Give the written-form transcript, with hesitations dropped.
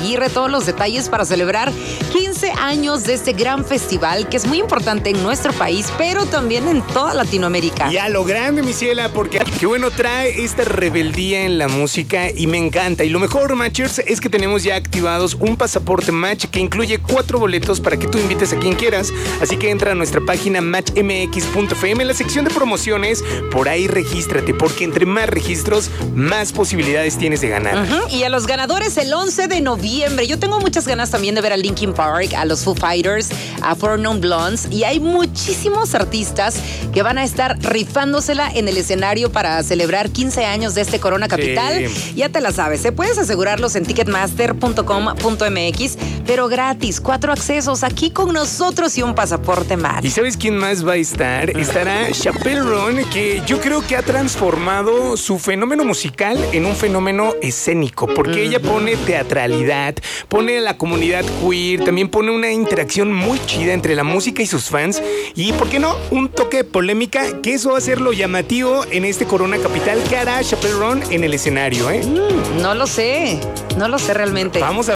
Aguirre todos los detalles para celebrar 15 años de este gran festival que es muy importante en nuestro país, pero también en toda Latinoamérica. Y a lo grande, mi Ciela, porque qué bueno trae esta rebeldía en la música y me encanta. Y lo mejor, Matchers, es que tenemos ya activados un pasaporte Match que incluye 4 boletos para que tú invites a quien quieras. Así que entra a nuestra página matchmx.fm en la sección de promociones. Por ahí regístrate, porque entre más registros, más posibilidades tienes de ganar. Y a los ganadores el 11 de noviembre. Yo tengo muchas ganas también de ver a Linkin Park, a los Foo Fighters, a Four Non Blondes. Y hay muchísimos artistas que van a estar rifándosela en el escenario para celebrar 15 años de este Corona Capital. Sí. Ya te la sabes, puedes asegurarlos en ticketmaster.com.mx, pero gratis, 4 accesos aquí con nosotros y un pasaporte más. ¿Y sabes quién más va a estar? Estará Chappelle Roan, que yo creo que ha transformado su fenómeno musical en un fenómeno escénico, porque ella pone teatralidad, pone a la comunidad queer, también pone una interacción muy chida entre la música y sus fans, y ¿por qué no? Un toque de polémica, que eso va a ser lo llamativo en este Corona Capital. ¿Qué hará Chappelle Roan en el escenario, No lo sé realmente. Vamos a